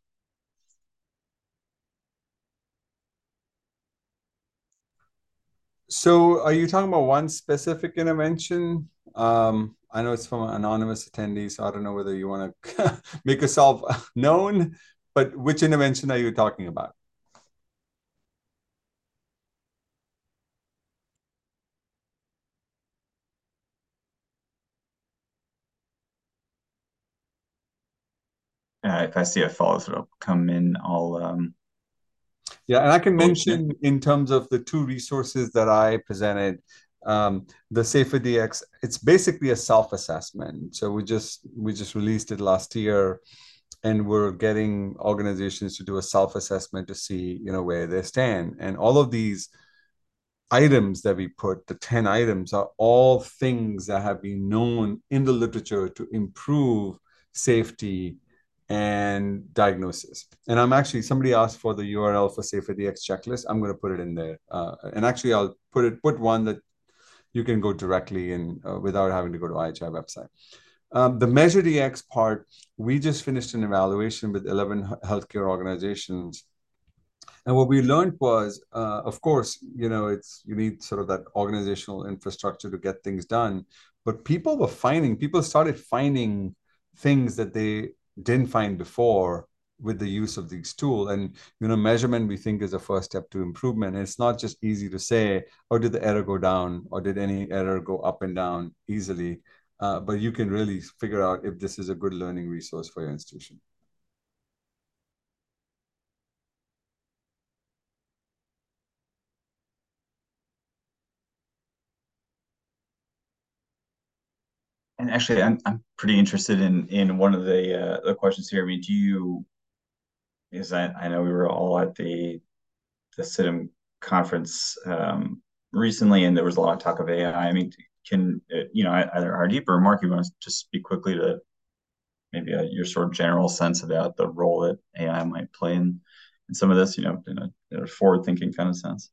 So are you talking about one specific intervention? I know it's from an anonymous attendee, so I don't know whether you want to make yourself known, but which intervention are you talking about? If I see a follow through come in, I'll yeah, and I can mention in terms of the two resources that I presented, the SaferDX, it's basically a self-assessment. So we just released it last year, and we're getting organizations to do a self-assessment to see where they stand. And all of these items that we put, the 10 items, are all things that have been known in the literature to improve safety and diagnosis. And I'm actually, somebody asked for the URL for SaferDX checklist. I'm going to put it in there. And actually, I'll put one that you can go directly in without having to go to IHI website. The MeasureDX part, we just finished an evaluation with 11 healthcare organizations. And what we learned was, of course, you need sort of that organizational infrastructure to get things done. But people started finding things that they didn't find before with the use of these tools. And measurement, we think, is a first step to improvement. And it's not just easy to say, oh, did the error go down, or did any error go up and down easily? But you can really figure out if this is a good learning resource for your institution. And actually, I'm pretty interested in one of the questions here. I mean, because I know we were all at the CITM conference recently, and there was a lot of talk of AI. I mean, can either Hardeep or Mark, you want to just speak quickly to maybe your sort of general sense about the role that AI might play in some of this, in a forward-thinking kind of sense?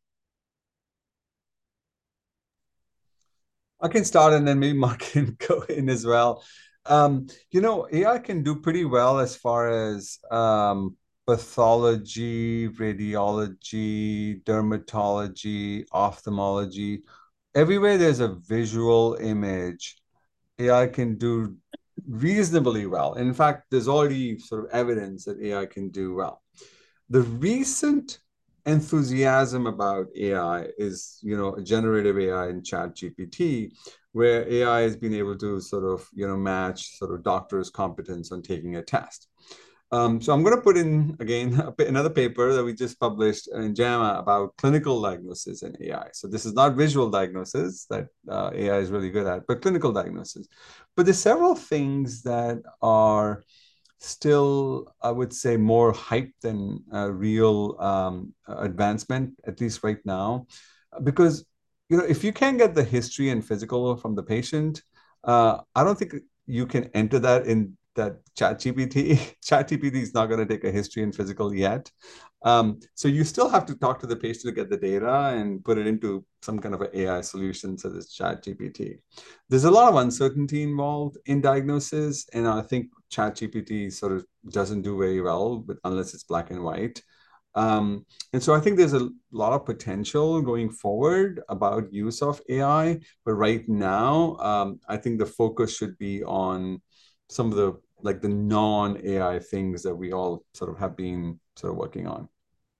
I can start, and then maybe Mark can go in as well. AI can do pretty well as far as pathology, radiology, dermatology, ophthalmology. Everywhere there's a visual image, AI can do reasonably well. In fact, there's already sort of evidence that AI can do well. The recent enthusiasm about AI is, generative AI and ChatGPT, where AI has been able to sort of, match sort of doctors' competence on taking a test. So I'm going to put in, again, another paper that we just published in JAMA about clinical diagnosis and AI. So this is not visual diagnosis that AI is really good at, but clinical diagnosis. But there's several things that are still, I would say, more hype than real advancement, at least right now. Because, if you can't get the history and physical from the patient, I don't think you can enter that in that ChatGPT. ChatGPT is not going to take a history and physical yet. So you still have to talk to the patient to get the data and put it into some kind of an AI solution, such as ChatGPT. There's a lot of uncertainty involved in diagnosis, and I think ChatGPT sort of doesn't do very well unless it's black and white. And so I think there's a lot of potential going forward about use of AI, but right now, I think the focus should be on some of the non-AI things that we all sort of have been sort of working on.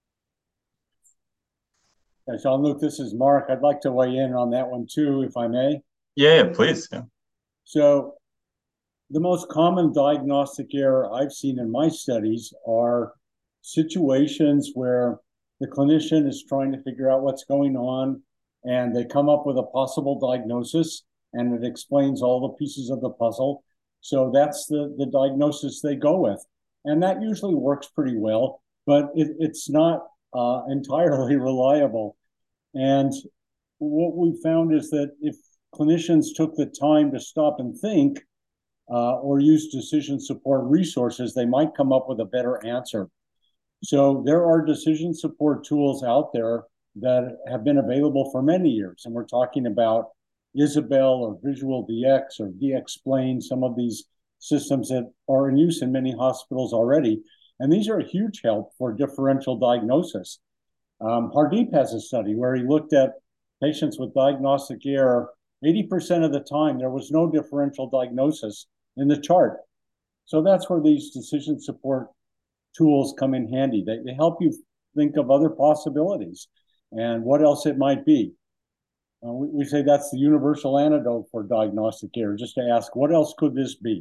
Jean-Luc, this is Mark. I'd like to weigh in on that one too, if I may. Yeah, please. Yeah. So the most common diagnostic error I've seen in my studies are situations where the clinician is trying to figure out what's going on and they come up with a possible diagnosis and it explains all the pieces of the puzzle. So that's the diagnosis they go with. And that usually works pretty well, but it's not entirely reliable. And what we found is that if clinicians took the time to stop and think or use decision support resources, they might come up with a better answer. So there are decision support tools out there that have been available for many years. And we're talking about Isabel or Visual DX or DXplain, some of these systems that are in use in many hospitals already. And these are a huge help for differential diagnosis. Hardeep has a study where he looked at patients with diagnostic error. 80% of the time, there was no differential diagnosis in the chart. So that's where these decision support tools come in handy. They help you think of other possibilities and what else it might be. We say that's the universal antidote for diagnostic error, just to ask, what else could this be?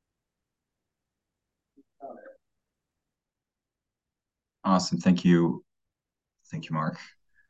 Awesome. Thank you. Thank you, Mark.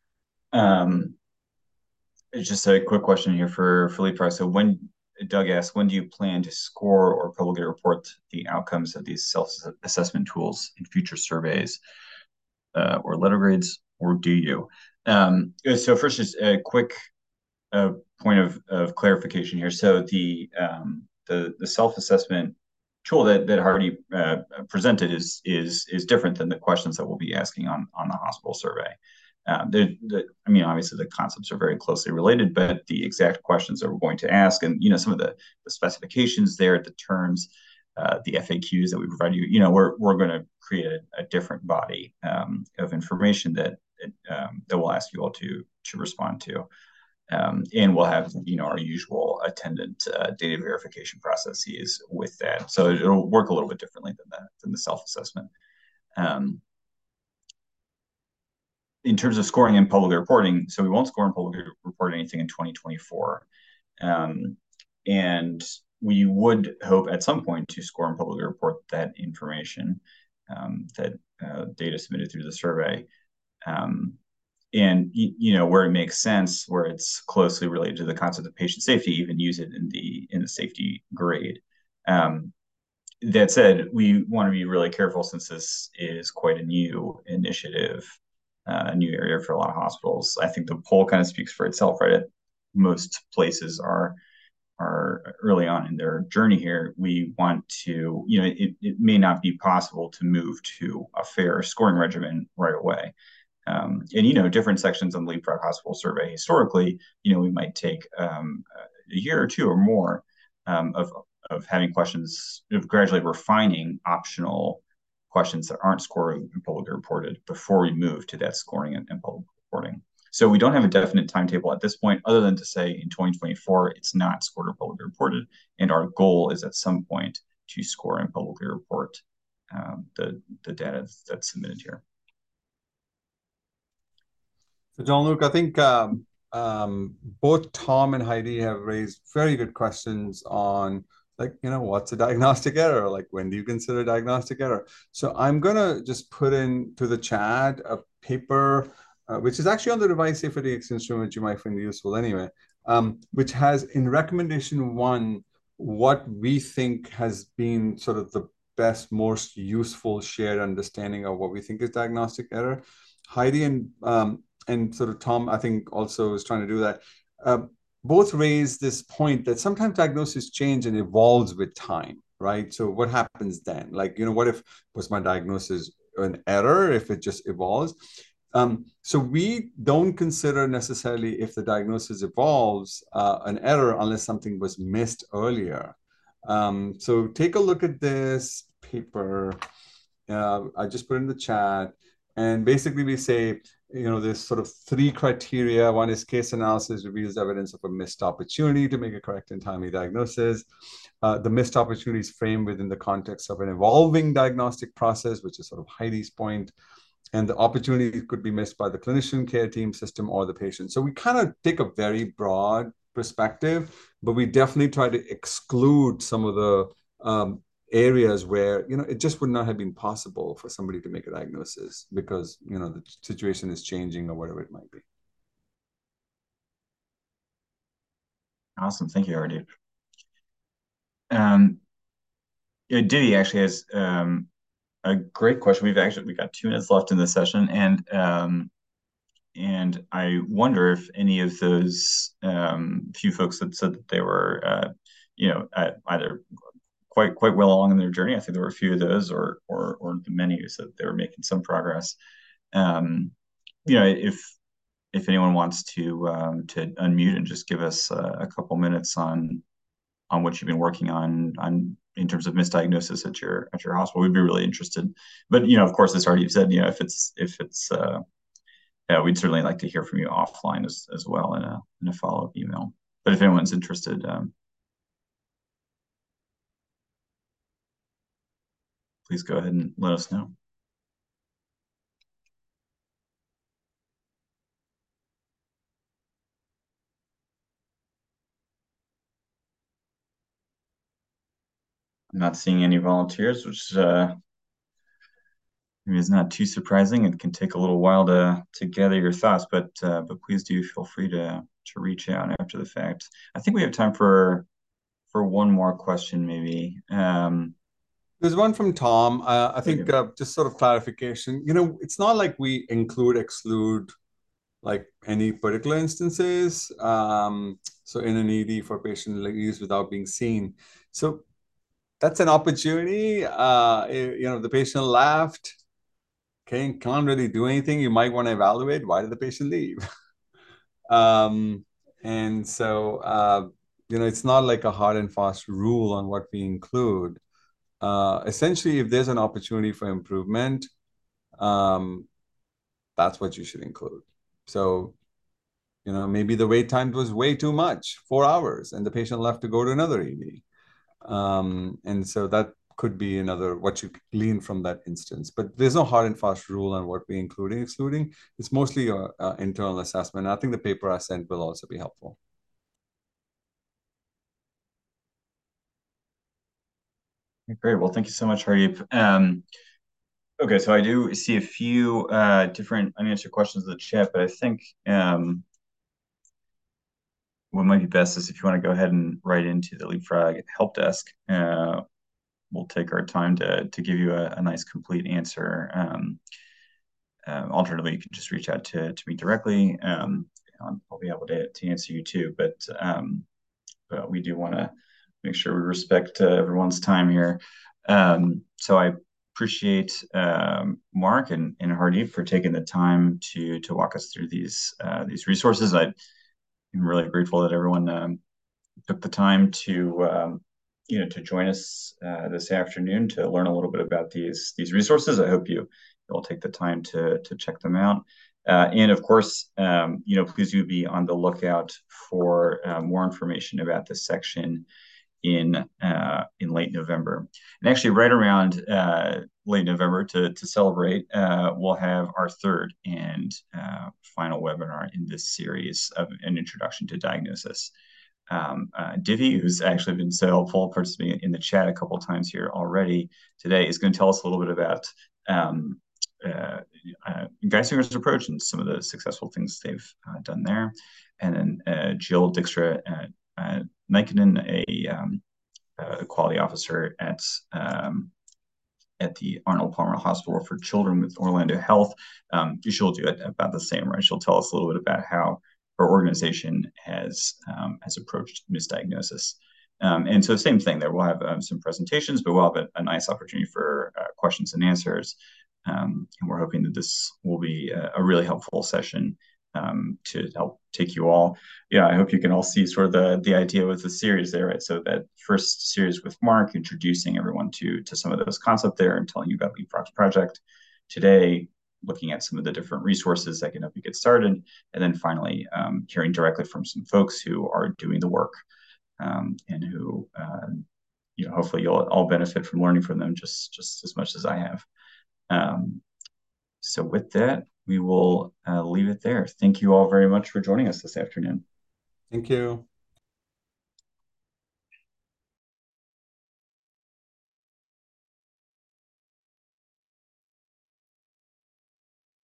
Just a quick question here for Philippe. So Doug asks, when do you plan to score or publicly report the outcomes of these self-assessment tools in future surveys or letter grades, or do you? So first, just a quick point of clarification here. So the self-assessment tool that Hardeep presented is different than the questions that we'll be asking on the hospital survey. I mean, obviously the concepts are very closely related, but the exact questions that we're going to ask, and some of the specifications there, the terms, the FAQs that we provide you, we're going to create a different body of information that we'll ask you all to respond to. And we'll have our usual attendant data verification processes with that. So it'll work a little bit differently than the self-assessment. In terms of scoring and publicly reporting, so we won't score and publicly report anything in 2024. And we would hope at some point to score and publicly report that information, that data submitted through the survey. And where it makes sense, where it's closely related to the concept of patient safety, even use it in the safety grade. That said, we want to be really careful, since this is quite a new initiative, a new area for a lot of hospitals. I think the poll kind of speaks for itself, right? Most places are early on in their journey here. We want to, it may not be possible to move to a fair scoring regimen right away. And different sections on the Leapfrog Hospital Survey historically, we might take a year or two or more of having questions, of gradually refining optional questions that aren't scored and publicly reported before we move to that scoring and public reporting. So we don't have a definite timetable at this point, other than to say in 2024 it's not scored or publicly reported, and our goal is at some point to score and publicly report the data that's submitted here. So, John-Luc, I think both Tom and Heidi have raised very good questions on, like, what's a diagnostic error? Like, when do you consider a diagnostic error? So I'm going to just put into the chat a paper, which is actually on the Device Safety X instrument you might find useful anyway, which has in recommendation 1 what we think has been sort of the best, most useful shared understanding of what we think is diagnostic error. Heidi and sort of Tom, I think, also is trying to do that. Both raise this point that sometimes diagnosis change and evolves with time, right? So what happens then? Like, what if was my diagnosis an error if it just evolves? So we don't consider necessarily if the diagnosis evolves an error unless something was missed earlier. So take a look at this paper. I just put in the chat. And basically we say, there's sort of 3 criteria. One is case analysis reveals evidence of a missed opportunity to make a correct and timely diagnosis. The missed opportunity is framed within the context of an evolving diagnostic process, which is sort of Heidi's point. And the opportunity could be missed by the clinician, care team, system, or the patient. So we kind of take a very broad perspective, but we definitely try to exclude some of the areas where it just would not have been possible for somebody to make a diagnosis because the situation is changing or whatever it might be. Awesome, thank you, Hardeep. Diddy actually has a great question. We got 2 minutes left in the session, and I wonder if any of those few folks that said that they were either quite well along in their journey. I think there were a few of those, or the many who said they were making some progress. If anyone wants to unmute and just give us a couple minutes on what you've been working on in terms of misdiagnosis at your hospital, we'd be really interested. But of course, as already said, if it's we'd certainly like to hear from you offline as well in a follow-up email. But if anyone's interested, please go ahead and let us know. I'm not seeing any volunteers, which maybe is not too surprising. It can take a little while to gather your thoughts, but please do feel free to reach out after the fact. I think we have time for one more question, maybe. There's one from Tom. I think just sort of clarification. It's not like we exclude like any particular instances. So in an ED for patient use without being seen. So that's an opportunity. The patient left. Okay, can't really do anything. You might want to evaluate why did the patient leave. And so it's not like a hard and fast rule on what we include. Essentially, if there's an opportunity for improvement, that's what you should include. So, maybe the wait time was way too much, 4 hours, and the patient left to go to another ED. And so that could be what you glean from that instance. But there's no hard and fast rule on what we including, excluding. It's mostly your internal assessment. I think the paper I sent will also be helpful. Great. Well, thank you so much, Hardeep. Okay, so I do see a few different unanswered questions in the chat, but I think what might be best is if you want to go ahead and write into the Leapfrog help desk. We'll take our time to give you a nice complete answer. Alternatively, you can just reach out to me directly. I'll be able to answer you too, but we do want to make sure we respect everyone's time here. So I appreciate Mark and Hardeep for taking the time to walk us through these resources. I'm really grateful that everyone took the time to join us this afternoon to learn a little bit about these resources. I hope you'll take the time to check them out. And of course, please do be on the lookout for more information about this section in late November. And actually, right around late November to celebrate, we'll have our third and final webinar in this series of an introduction to diagnosis. Divi, who's actually been so helpful participating in the chat a couple of times here already today, is going to tell us a little bit about Geisinger's approach and some of the successful things they've done there. And then Jill Dykstra Nikkanen, a quality officer at the Arnold Palmer Hospital for Children with Orlando Health. She'll do it about the same, right? She'll tell us a little bit about how her organization has approached misdiagnosis. And so same thing there. We'll have some presentations, but we'll have a nice opportunity for questions and answers. And we're hoping that this will be a really helpful session to help take you all. Yeah, I hope you can all see sort of the idea with the series there, right? So that first series with Mark, introducing everyone to some of those concepts there and telling you about LeapFrog's project. Today, looking at some of the different resources that can help you get started. And then finally, hearing directly from some folks who are doing the work and who, hopefully you'll all benefit from learning from them just as much as I have. So with that, we will leave it there. Thank you all very much for joining us this afternoon. Thank you.